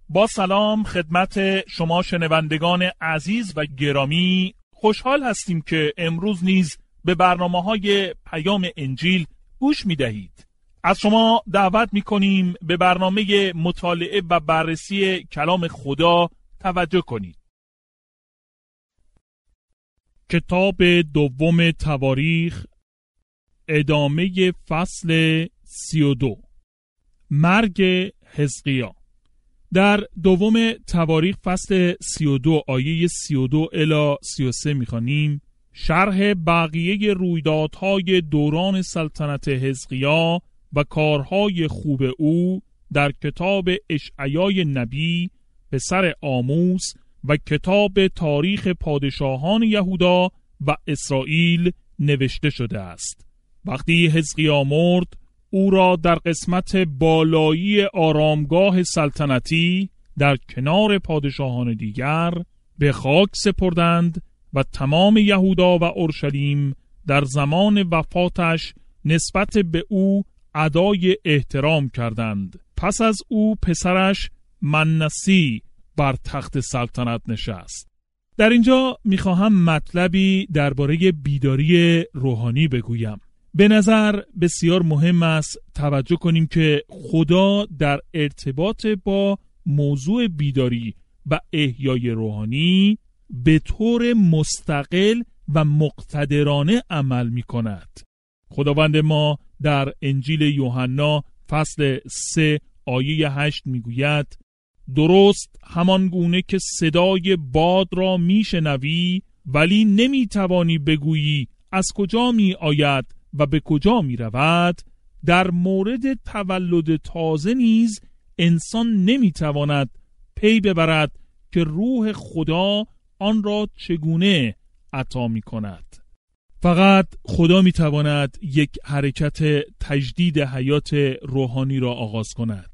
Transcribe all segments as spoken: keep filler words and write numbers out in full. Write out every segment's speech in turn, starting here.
با سلام خدمت شما شنوندگان عزیز و گرامی، خوشحال هستیم که امروز نیز به برنامه‌های پیام انجیل گوش می‌دهید. از شما دعوت می‌کنیم به برنامه مطالعه و بررسی کلام خدا توجه کنید. کتاب دوم تواریخ، ادامه فصل سی و دو، مرگ حزقیا. در دوم تواریخ فصل سی و دو آیه سی و دو الی سی و سه می‌خوانیم: شرح بقیه رویدادهای دوران سلطنت حزقیا و کارهای خوب او در کتاب اشعیای نبی پسر آموس و کتاب تاریخ پادشاهان یهودا و اسرائیل نوشته شده است. وقتی حزقیا مرد، او را در قسمت بالایی آرامگاه سلطنتی در کنار پادشاهان دیگر به خاک سپردند و تمام یهودا و اورشلیم در زمان وفاتش نسبت به او ادای احترام کردند. پس از او پسرش منسی بر تخت سلطنت نشست. در اینجا میخواهم مطلبی درباره بیداری روحانی بگویم. به نظر بسیار مهم است توجه کنیم که خدا در ارتباط با موضوع بیداری و احیای روحانی به طور مستقل و مقتدرانه عمل می کند. خداوند ما در انجیل یوحنا فصل سه آیه هشت می گوید: درست همان گونه که صدای باد را می شنوی ولی نمی توانی بگویی از کجا می آید و به کجا می رود، در مورد تولد تازه نیز انسان نمی تواند پی ببرد که روح خدا آن را چگونه عطا می کند. فقط خدا می تواند یک حرکت تجدید حیات روحانی را آغاز کند.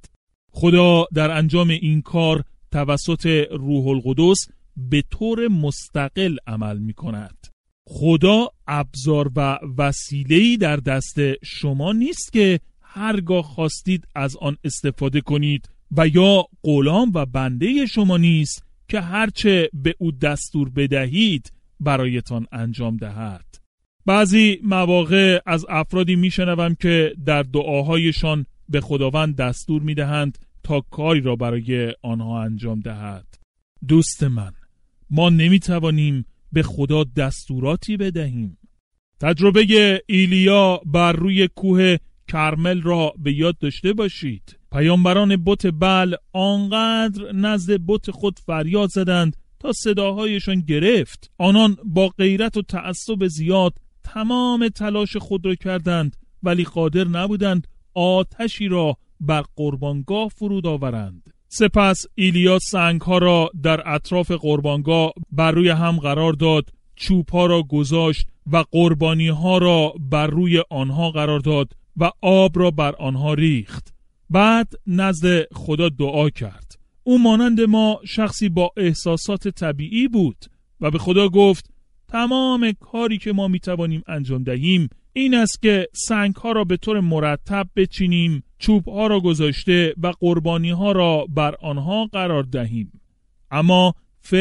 خدا در انجام این کار توسط روح القدس به طور مستقل عمل می کند. خدا ابزار و وسیله‌ای در دست شما نیست که هرگاه خواستید از آن استفاده کنید و یا غلام و بنده شما نیست که هرچه به او دستور بدهید برایتان انجام دهد. بعضی مواقع از افرادی میشنوم که در دعاهایشان به خداوند دستور میدهند تا کاری را برای آنها انجام دهد. دوست من، ما نمیتوانیم به خدا دستوراتی بدهیم. تجربه ایلیا بر روی کوه کرمل را به یاد داشته باشید. پیامبران بت بل آنقدر نزد بت خود فریاد زدند تا صداهایشان گرفت. آنان با غیرت و تعصب زیاد تمام تلاش خود را کردند ولی قادر نبودند آتشی را بر قربانگاه فرود آورند. سپس ایلیا سنگ‌ها را در اطراف قربانگاه بر روی هم قرار داد، چوب‌ها را گذاشت و قربانی‌ها را بر روی آنها قرار داد و آب را بر آنها ریخت. بعد نزد خدا دعا کرد. او مانند ما شخصی با احساسات طبیعی بود و به خدا گفت: تمام کاری که ما میتوانیم انجام دهیم این است که سنگ‌ها را به طور مرتب بچینیم، چوب‌ها را گذاشته و قربانی‌ها را بر آنها قرار دهیم. اما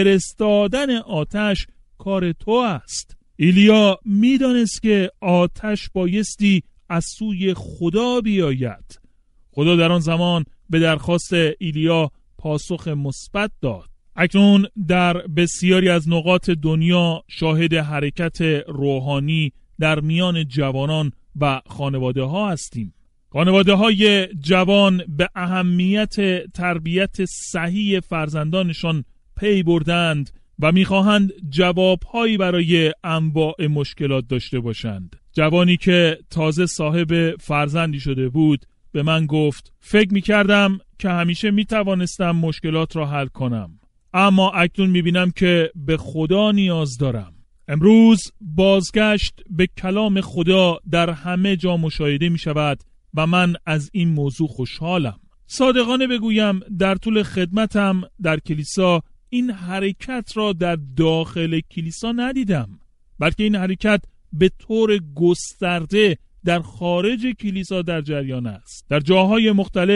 فرستادن آتش کار تو است. ایلیا میدانست که آتش بایستی از سوی خدا بیاید. خدا در آن زمان به درخواست ایلیا پاسخ مثبت داد. اکنون در بسیاری از نقاط دنیا شاهد حرکت روحانی در میان جوانان و خانواده ها هستیم. خانواده های جوان به اهمیت تربیت صحیح فرزندانشان پی بردند و میخواهند جوابهایی برای انواع مشکلات داشته باشند. جوانی که تازه صاحب فرزندی شده بود به من گفت: فکر میکردم که همیشه میتوانستم مشکلات را حل کنم، اما اکنون میبینم که به خدا نیاز دارم. امروز بازگشت به کلام خدا در همه جا مشاهده میشود و من از این موضوع خوشحالم. صادقانه بگویم در طول خدمتم در کلیسا این حرکت را در داخل کلیسا ندیدم، بلکه این حرکت به طور گسترده در خارج کلیسا در جریان است. در جاهای مختلف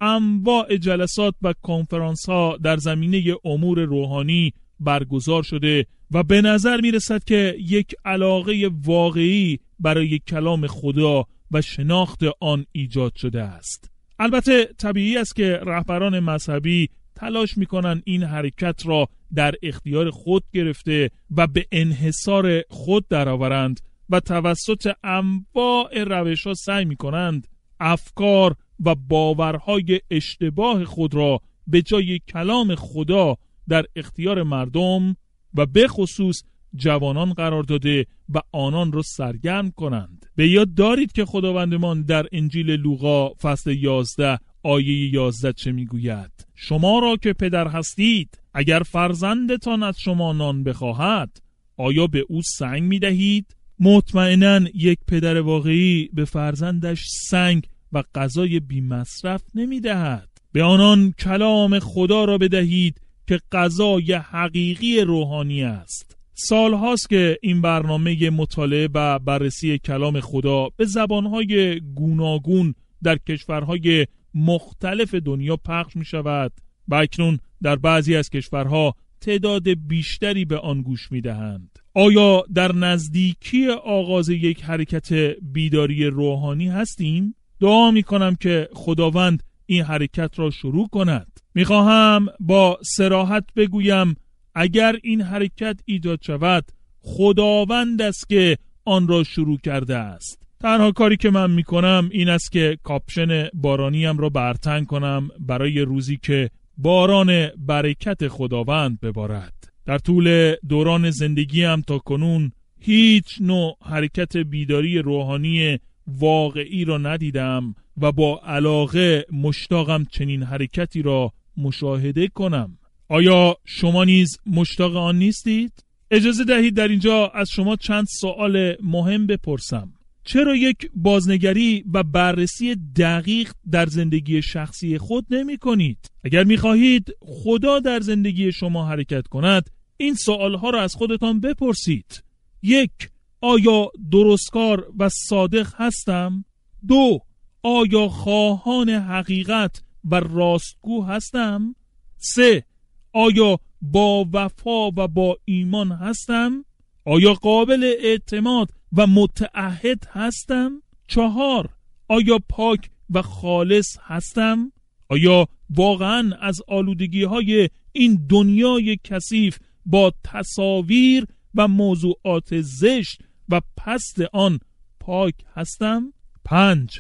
انواع جلسات و کنفرانس ها در زمینه امور روحانی برگزار شده و به نظر می رسد که یک علاقه واقعی برای کلام خدا و شناخت آن ایجاد شده است. البته طبیعی است که رهبران مذهبی تلاش می کنند این حرکت را در اختیار خود گرفته و به انحصار خود درآورند و توسط انواع روش‌ها سعی می کنند افکار و باورهای اشتباه خود را به جای کلام خدا در اختیار مردم و به خصوص جوانان قرار داده و آنان را سرگرم کنند. به یاد دارید که خداوندمان در انجیل لوقا فصل یازده آیه یازده چه میگوید؟ شما را که پدر هستید، اگر فرزندتان از شما نان بخواهد، آیا به او سنگ میدهید؟ مطمئناً یک پدر واقعی به فرزندش سنگ و غذای بی مصرف نمیدهد. به آنان کلام خدا را بدهید که غذای حقیقی روحانی است. سال هاست که این برنامه مطالعه و بررسی کلام خدا به زبانهای گوناگون در کشورهای مختلف دنیا پخش می شود و اکنون در بعضی از کشورها تعداد بیشتری به آن گوش می دهند. آیا در نزدیکی آغاز یک حرکت بیداری روحانی هستیم؟ دعا می کنم که خداوند این حرکت را شروع کند. می خواهم با صراحت بگویم اگر این حرکت ایجاد شود، خداوند است که آن را شروع کرده است. تنها کاری که من می کنم این است که کاپشن بارانیم را برتن کنم برای روزی که باران برکت خداوند ببارد. در طول دوران زندگیم تا کنون هیچ نوع حرکت بیداری روحانی واقعی را ندیدم و با علاقه مشتاقم چنین حرکتی را مشاهده کنم. آیا شما نیز مشتاق آن نیستید؟ اجازه دهید در اینجا از شما چند سوال مهم بپرسم. چرا یک بازنگری و بررسی دقیق در زندگی شخصی خود نمی کنید؟ اگر می خواهید خدا در زندگی شما حرکت کند، این سوالها را از خودتان بپرسید. یک، آیا درستکار و صادق هستم؟ دو، آیا خواهان حقیقت و راستگو هستم؟ سه، آیا با وفا و با ایمان هستم؟ آیا قابل اعتماد و متعهد هستم؟ چهار، آیا پاک و خالص هستم؟ آیا واقعا از آلودگی های این دنیای کثیف با تصاویر و موضوعات زشت و پست آن پاک هستم؟ پنج،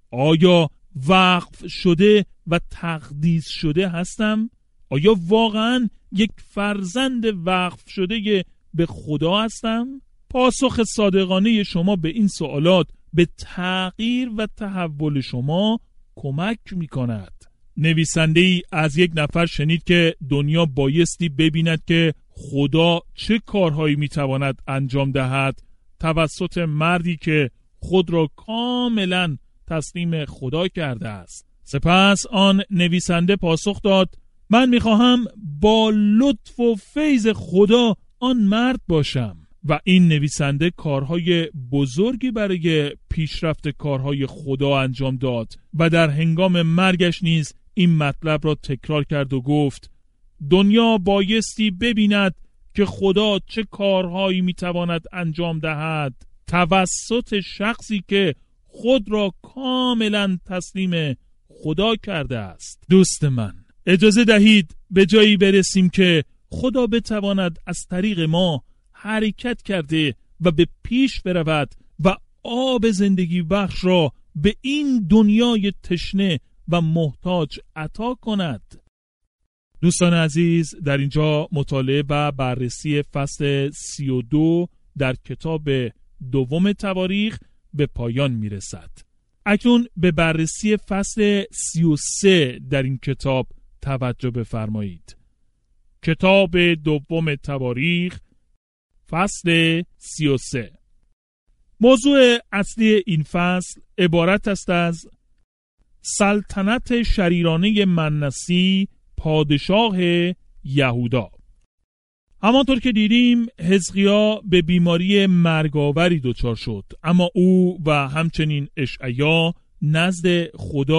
آیا وقف شده و تقدیس شده هستم؟ آیا واقعا یک فرزند وقف شده به خدا هستم؟ پاسخ صادقانه شما به این سوالات به تغییر و تحول شما کمک می کند. نویسنده ای از یک نفر شنید که دنیا بایستی ببیند که خدا چه کارهایی می تواند انجام دهد توسط مردی که خود را کاملا تسلیم خدا کرده است. سپس آن نویسنده پاسخ داد: من می خواهم با لطف و فیض خدا آن مرد باشم. و این نویسنده کارهای بزرگی برای پیشرفت کارهای خدا انجام داد و در هنگام مرگش نیز این مطلب را تکرار کرد و گفت: دنیا بایستی ببیند که خدا چه کارهایی میتواند انجام دهد توسط شخصی که خود را کاملا تسلیم خدا کرده است. دوست من، اجازه دهید به جایی برسیم که خدا بتواند از طریق ما حرکت کرده و به پیش برود و آب زندگی بخش را به این دنیای تشنه و محتاج عطا کند. دوستان عزیز، در اینجا مطالعه و بررسی فصل سی و دو در کتاب دوم تواریخ به پایان می رسد. اکنون به بررسی فصل سی و سه در این کتاب توجه بفرمایید. کتاب دوم تواریخ فصل سی و سه. موضوع اصلی این فصل عبارت است از سلطنت شریرانه منسی پادشاه یهودا. همانطور که دیدیم حزقیا به بیماری مرگاوری دچار شد، اما او و همچنین اشعیا نزد خدا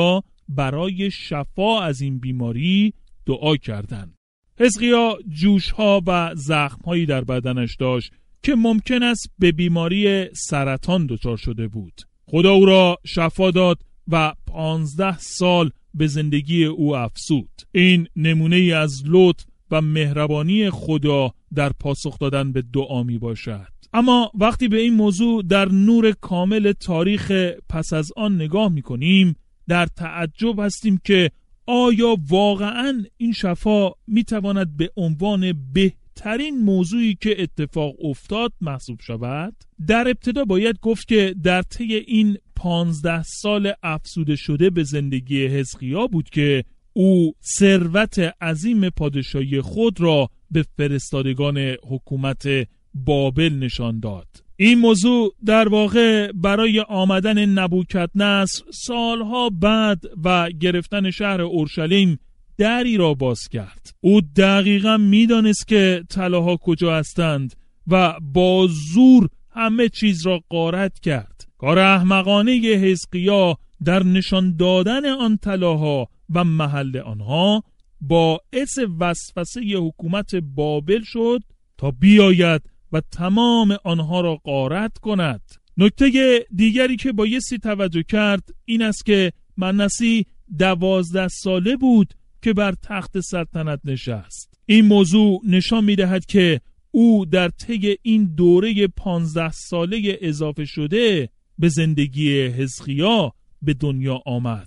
برای شفا از این بیماری دعا کردند. حزقیا جوش‌ها و زخم‌هایی در بدنش داشت که ممکن است به بیماری سرطان دچار شده بود. خدا او را شفا داد و پانزده سال به زندگی او افزود. این نمونه ای از لطف و مهربانی خدا در پاسخ دادن به دعا می باشد. اما وقتی به این موضوع در نور کامل تاریخ پس از آن نگاه می کنیم، در تعجب هستیم که آیا واقعاً این شفا می تواند به عنوان بهترین موضوعی که اتفاق افتاد محسوب شود؟ در ابتدا باید گفت که در طی این پانزده سال افزوده شده به زندگی حزقیا بود که او ثروت عظیم پادشاهی خود را به فرستادگان حکومت بابل نشان داد. این موضوع در واقع برای آمدن نبوکدنصر سالها بعد و گرفتن شهر اورشلیم دری را باز کرد. او دقیقاً می‌دانست که طلاها کجا هستند و با زور همه چیز را غارت کرد. کار احمقانه حزقیا در نشان دادن آن طلاها و محل آنها باعث وسوسه حکومت بابل شد تا بیاید و تمام آنها را غارت کند. نکته دیگری که بایستی توجه کرد این است که منسی دوازده ساله بود که بر تخت سلطنت نشست. این موضوع نشان می‌دهد که او در طی این دوره پانزده ساله اضافه شده به زندگی حزقیا به دنیا آمد.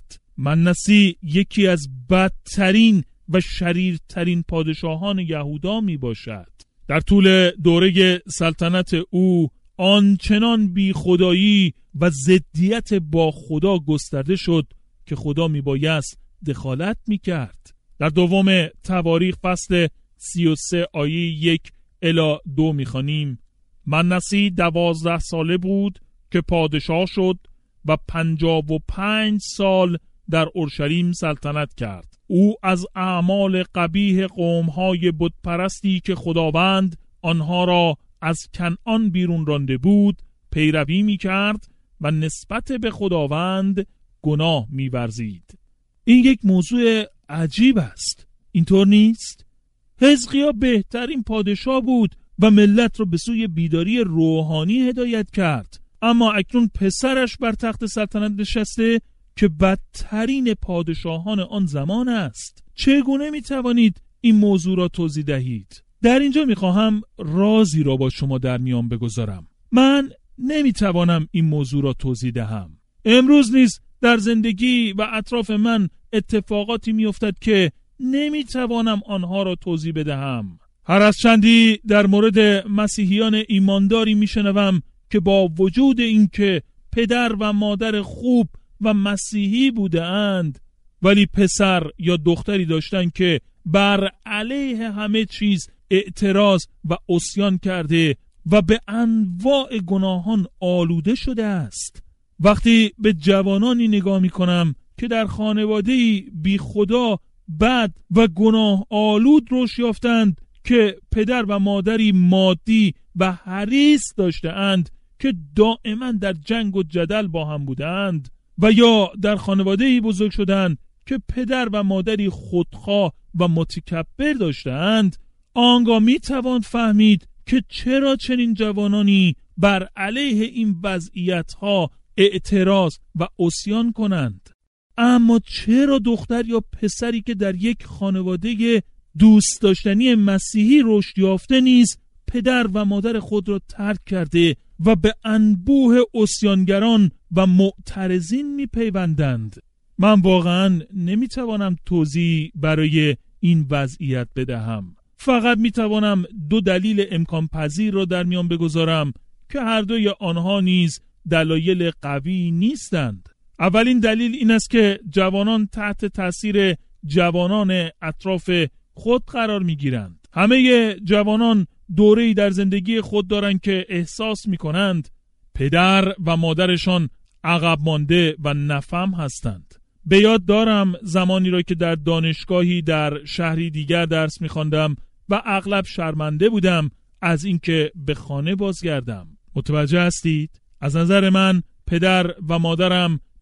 منسی یکی از بدترین و شریرترین پادشاهان یهودا می باشد. در طول دوره سلطنت او آنچنان بی خدایی و ضدیت با خدا گسترده شد که خدا می بایست دخالت می کرد. در دوم تواریخ فصل سی و سه آیه یک الی دو می خوانیم: منسی دوازده ساله بود که پادشاه شد و پنجاب و پنج سال در اورشلیم سلطنت کرد. او از اعمال قبیح قوم‌های بتپرستی که خداوند آنها را از کنعان بیرون رانده بود پیروی می‌کرد و نسبت به خداوند گناه می‌ورزید. این یک موضوع عجیب است، اینطور نیست؟ حزقیا بهترین پادشاه بود و ملت را به سوی بیداری روحانی هدایت کرد، اما اکنون پسرش بر تخت سلطنت نشسته که بدترین پادشاهان آن زمان است. چگونه می توانید این موضوع را توضیح دهید؟ در اینجا می خواهم رازی را با شما در میان بگذارم. من نمی توانم این موضوع را توضیح دهم. امروز نیز در زندگی و اطراف من اتفاقاتی می افتد که نمی توانم آنها را توضیح بدهم. هر از چندی در مورد مسیحیان ایمانداری می شنوم که با وجود اینکه پدر و مادر خوب و مسیحی بوده اند ولی پسر یا دختری داشتن که بر علیه همه چیز اعتراض و عصیان کرده و به انواع گناهان آلوده شده است. وقتی به جوانانی نگاه می کنم که در خانواده‌ای بی خدا بد و گناه آلود رشد یافتند که پدر و مادری مادی و حریص داشته اند که دائما در جنگ و جدل با هم بودند، و یا در خانواده‌ای بزرگ شدند که پدر و مادری خودخواه و متکبر داشتند، آنگاه می توان فهمید که چرا چنین جوانانی بر علیه این وضعیت‌ها اعتراض و عصیان کنند. اما چرا دختر یا پسری که در یک خانواده دوست داشتنی مسیحی رشد یافته نیز پدر و مادر خود را ترک کرده و به انبوه عصیانگران و معترضین میپیوندند؟ من واقعا نمیتوانم توضیح برای این وضعیت بدهم. فقط میتوانم دو دلیل امکان پذیر را در میان بگذارم که هر دوی آنها نیز دلایل قوی نیستند. اولین دلیل این است که جوانان تحت تاثیر جوانان اطراف خود قرار میگیرند. همه جوانان دوره‌ای در زندگی خود دارند که احساس میکنند پدر و مادرشان عقب مانده و نفهم هستند. به یاد دارم زمانی را که در دانشگاهی در شهری دیگر درس میخواندم و اغلب شرمنده بودم از اینکه به خانه بازگردم. متوجه هستید؟ از نظر من پدر و مادرم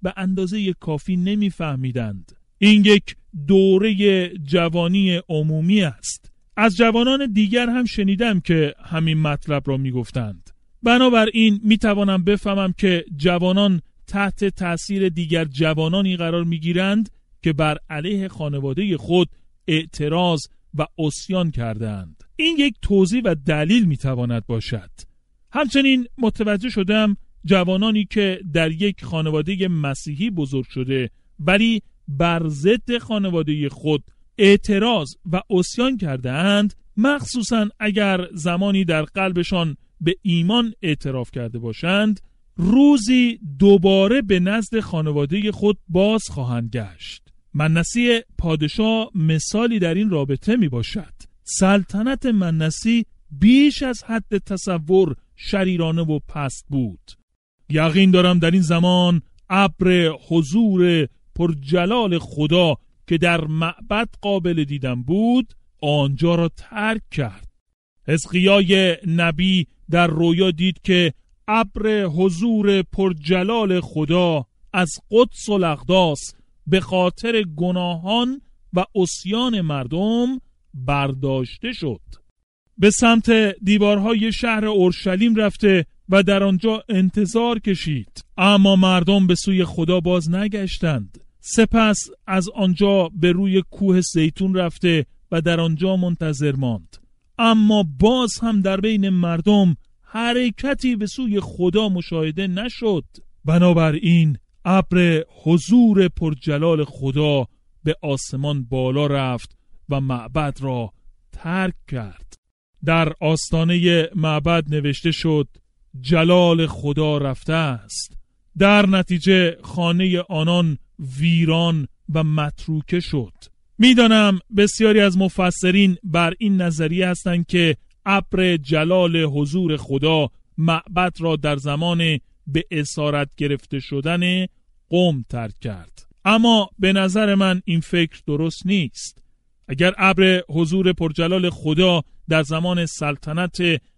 به اندازه کافی نمیفهمیدند. این یک دوره جوانی عمومی است. از جوانان دیگر هم شنیدم که همین مطلب را میگفتند. بنابراین میتوانم بفهمم که جوانان تحت تأثیر دیگر جوانانی قرار میگیرند که بر علیه خانواده خود اعتراض و عصیان کردند. این یک توضیح و دلیل میتواند باشد. همچنین متوجه شدم جوانانی که در یک خانواده مسیحی بزرگ شده ولی بر ضد خانواده خود اعتراض و عصیان کرده اند، مخصوصا اگر زمانی در قلبشان به ایمان اعتراف کرده باشند، روزی دوباره به نزد خانواده خود باز خواهند گشت. منسی پادشاه مثالی در این رابطه می باشد. سلطنت منسی بیش از حد تصور شریرانه و پست بود. یقین دارم در این زمان ابر حضور پرجلال خدا که در معبد قابل دیدن بود آنجا را ترک کرد. حزقیای نبی در رویا دید که ابر حضور پرجلال خدا از قدس الاقداس به خاطر گناهان و عصیان مردم برداشته شد. به سمت دیوارهای شهر اورشلیم رفته و در آنجا انتظار کشید، اما مردم به سوی خدا باز نگشتند. سپس از آنجا به روی کوه زیتون رفته و در آنجا منتظر ماند، اما باز هم در بین مردم حرکتی به سوی خدا مشاهده نشد. بنابراین ابر حضور پرجلال خدا به آسمان بالا رفت و معبد را ترک کرد. در آستانه معبد نوشته شد جلال خدا رفته است. در نتیجه خانه آنان ویران و متروکه شد. میدانم بسیاری از مفسرین بر این نظریه هستند که ابر جلال حضور خدا معبد را در زمان به اسارت گرفته شدن قوم ترک کرد، اما به نظر من این فکر درست نیست. اگر ابر حضور پرجلال خدا در زمان سلطنت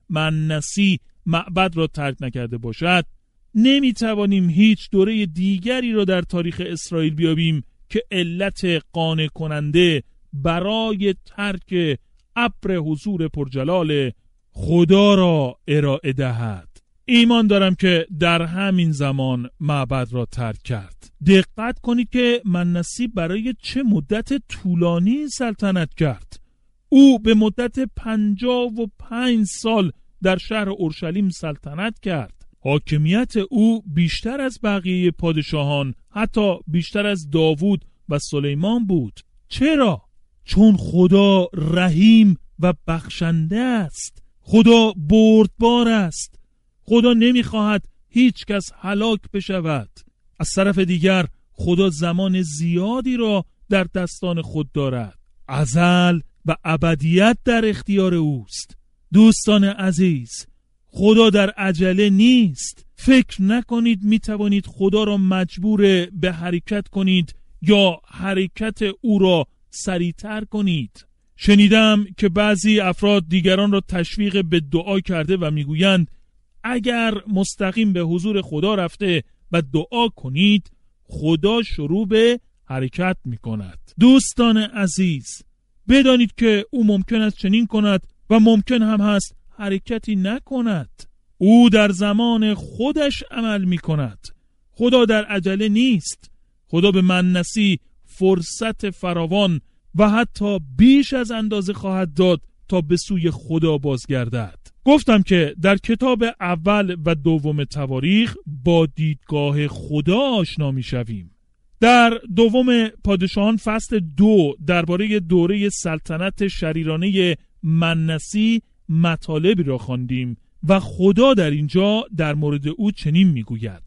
منسی معبد را ترک نکرده باشد، نمیتوانیم هیچ دوره دیگری را در تاریخ اسرائیل بیابیم که علت قانع کننده برای ترک ابر حضور پرجلال خدا را ارائه دهد. ایمان دارم که در همین زمان معبد را ترک کرد. دقت کنید که منسی برای چه مدت طولانی سلطنت کرد. او به مدت پنجاه و پنج سال در شهر اورشلیم سلطنت کرد. حاکمیت او بیشتر از بقیه پادشاهان، حتی بیشتر از داوود و سلیمان بود. چرا؟ چون خدا رحیم و بخشنده است. خدا بردبار است. خدا نمیخواهد هیچ کس هلاک بشود. از طرف دیگر خدا زمان زیادی را در دستان خود دارد. ازل و ابدیت در اختیار اوست. دوستان عزیز، خدا در عجله نیست. فکر نکنید میتوانید خدا را مجبور به حرکت کنید یا حرکت او را سریعتر کنید. شنیدم که بعضی افراد دیگران را تشویق به دعا کرده و میگویند اگر مستقیم به حضور خدا رفته و دعا کنید، خدا شروع به حرکت میکند. دوستان عزیز، بدانید که او ممکن است چنین کند و ممکن هم هست حرکتی نکند. او در زمان خودش عمل میکند. خدا در عجله نیست. خدا به منسی فرصت فراوان و حتی بیش از اندازه خواهد داد تا به سوی خدا بازگردد. گفتم که در کتاب اول و دوم تواریخ با دیدگاه خدا آشنا میشویم. در دوم پادشاهان فصل دو درباره دوره سلطنت شریرانه منسی مطالبی را خواندیم و خدا در اینجا در مورد او چنین میگوید: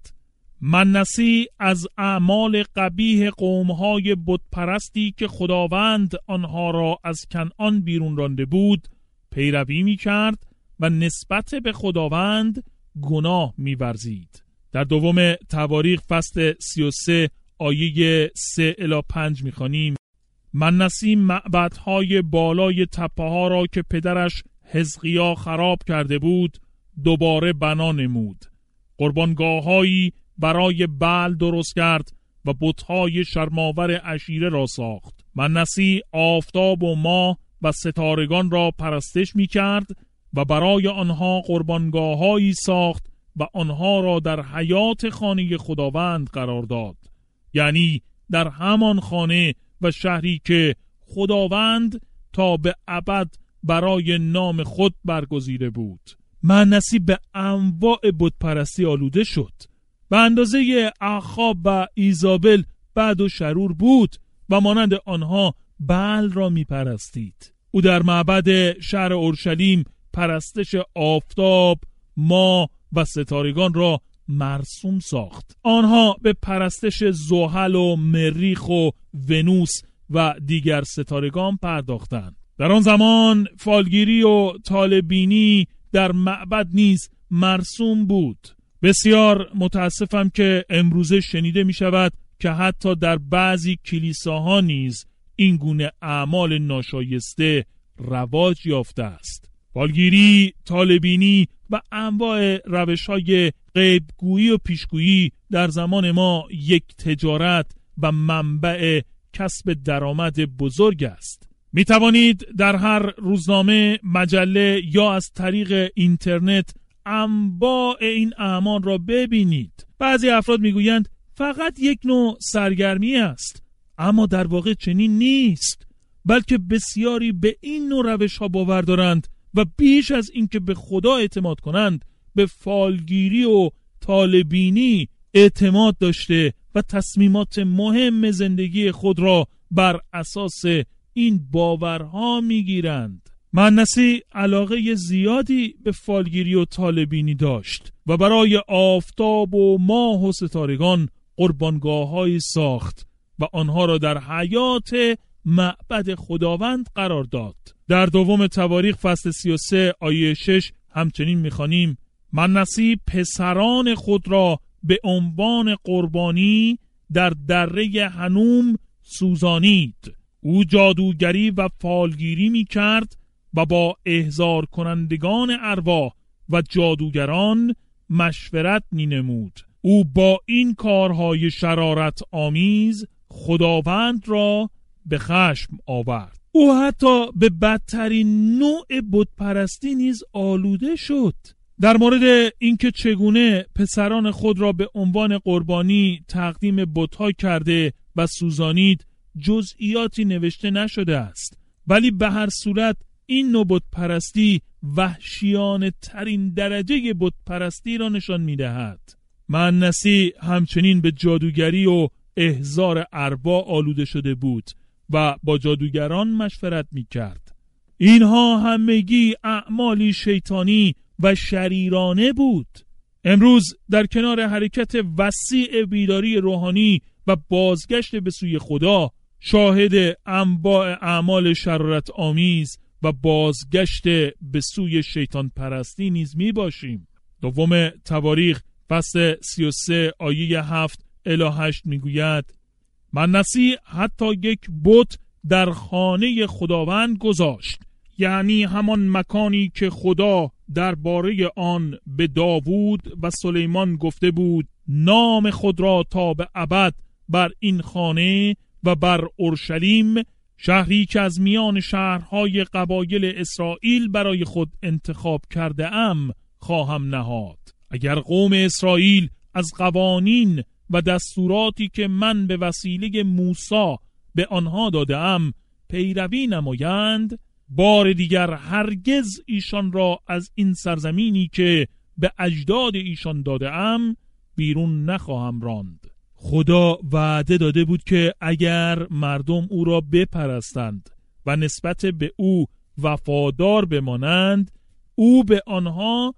منسی از اعمال قبیح قومهای بتپرستی که خداوند آنها را از کنعان بیرون رانده بود پیروی میکرد و نسبت به خداوند گناه می‌ورزید. در دوم تواریخ فصل سی و سه آیه سه الی پنج می‌خوانیم: منسی معبدهای بالای تپه‌ها را که پدرش حزقیا خراب کرده بود دوباره بنا نمود. قربانگاه‌هایی برای بعل درست کرد و بت‌های شرماور عشیره را ساخت. منسی آفتاب و ماه و ستارگان را پرستش می کرد و برای آنها قربانگاه‌هایی ساخت و آنها را در حیات خانه خداوند قرار داد، یعنی در همان خانه و شهری که خداوند تا به ابد برای نام خود برگزیده بود. منسی به انواع بت پرستی آلوده شد. به اندازه اخاب و ایزابل بد و شرور بود و مانند آنها بعل را می پرستید. او در معبد شهر اورشلیم پرستش آفتاب، ماه و ستارگان را مرسوم ساخت. آنها به پرستش زحل و مریخ و ونوس و دیگر ستارگان پرداختند. در آن زمان فالگیری و طالع‌بینی در معبد نیز مرسوم بود. بسیار متاسفم که امروزه شنیده می شود که حتی در بعضی کلیساها نیز این گونه اعمال ناشایسته رواج یافته است. فالگیری، طالع‌بینی و انواع روش‌های غیبگویی و پیشگویی در زمان ما یک تجارت و منبع کسب درآمد بزرگ است. می توانید در هر روزنامه، مجله یا از طریق اینترنت انواع این اعمال را ببینید. بعضی افراد میگویند فقط یک نوع سرگرمی است، اما در واقع چنین نیست، بلکه بسیاری به این نوع روش ها باور دارند و بیش از اینکه به خدا اعتماد کنند به فالگیری و طالع‌بینی اعتماد داشته و تصمیمات مهم زندگی خود را بر اساس این باورها میگیرند. منسی علاقه زیادی به فالگیری و طالع‌بینی داشت و برای آفتاب و ماه و ستارگان قربانگاه‌هایی ساخت و آنها را در حیات معبد خداوند قرار داد. در دوم تواریخ فصل سی و سه آیه شش همچنین می‌خوانیم: منسی پسران خود را به عنوان قربانی در دره هنوم سوزانید. او جادوگری و فالگیری می کرد و با احضار کنندگان ارواح و جادوگران مشورت می نمود. او با این کارهای شرارت آمیز خداوند را به خشم آورد. او حتی به بدترین نوع بت پرستی نیز آلوده شد. در مورد اینکه چگونه پسران خود را به عنوان قربانی تقدیم بت‌ها کرده و سوزانید جزئیاتی نوشته نشده است، ولی به هر صورت این نوع بت پرستی وحشیانه ترین درجه بت پرستی را نشان می دهد. منسی همچنین به جادوگری و احضار ارواح آلوده شده بود و با جادوگران مشورت می کرد. اینها همگی اعمالی شیطانی و شریرانه بود. امروز در کنار حرکت وسیع بیداری روحانی و بازگشت به سوی خدا، شاهد انواع اعمال شرارت آمیز و بازگشت به سوی شیطان پرستی نیز می باشیم. دوم تواریخ فصل سی و سه آیه هفت الی هشت می گوید: منسی حتی یک بت در خانه خداوند گذاشت، یعنی همان مکانی که خدا درباره آن به داوود و سلیمان گفته بود نام خود را تا به ابد بر این خانه و بر اورشلیم، شهری که از میان شهرهای قبایل اسرائیل برای خود انتخاب کرده ام، خواهم نهاد. اگر قوم اسرائیل از قوانین و دستوراتی که من به وسیله موسی به آنها داده ام پیروی نمایند، بار دیگر هرگز ایشان را از این سرزمینی که به اجداد ایشان داده ام بیرون نخواهم راند. خدا وعده داده بود که اگر مردم او را بپرستند و نسبت به او وفادار بمانند، او به آنها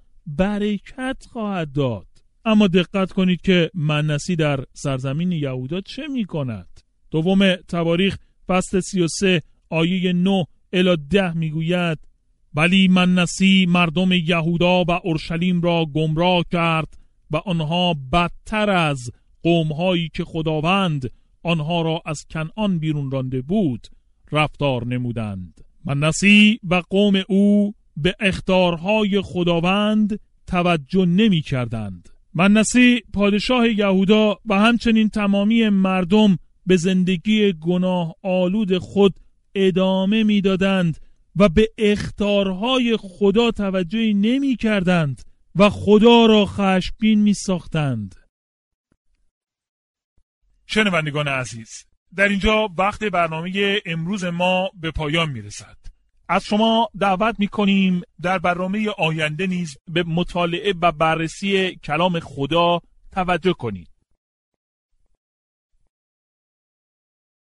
برکت خواهد داد. اما دقت کنید که منسی در سرزمین یهودا چه می کند؟ دوم تواریخ فصل سی و سه آیه نه الی ده می گوید: ولی منسی مردم یهودا و اورشلیم را گمراه کرد و آنها بدتر از قومهایی که خداوند آنها را از کنعان بیرون رانده بود رفتار نمودند. منسی و قوم او به اخطارهای خداوند توجه نمی کردند منسی پادشاه یهودا و همچنین تمامی مردم به زندگی گناه آلود خود ادامه میدادند و به اخطارهای خدا توجهی نمی کردند و خدا را خشمگین می ساختند. شنوندگان عزیز، در اینجا وقت برنامه امروز ما به پایان می رسد. از شما دعوت می کنیم در برنامه آینده نیز به مطالعه و بررسی کلام خدا توجه کنید.